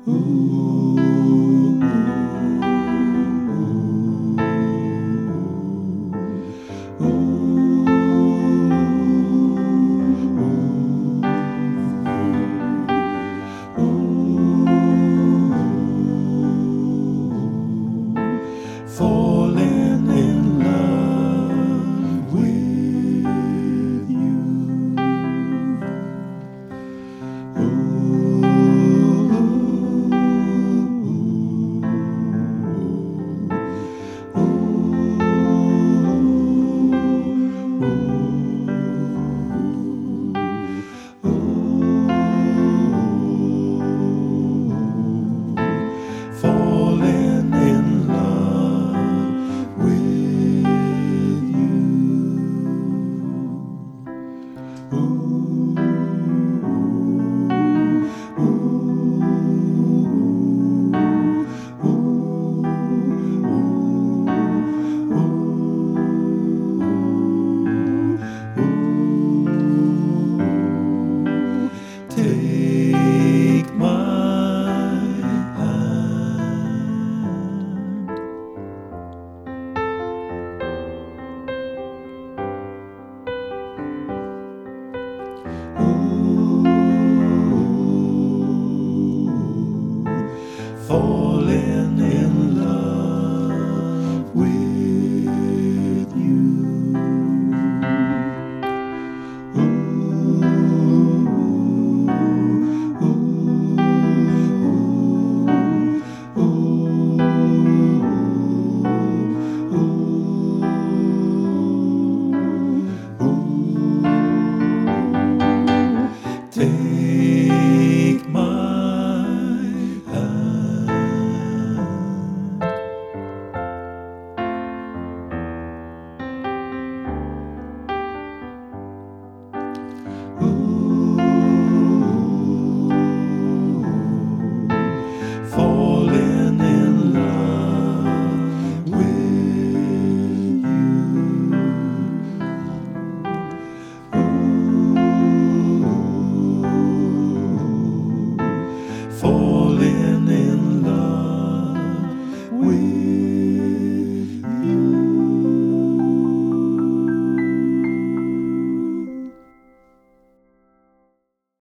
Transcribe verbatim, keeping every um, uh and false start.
Ooh, falling in love with you. Ooh, ooh, ooh, ooh, falling in love with you. Ooh, ooh, ooh, ooh, ooh. Take my hand. Ooh, falling in love with you. Ooh, ooh, ooh, ooh, ooh. Take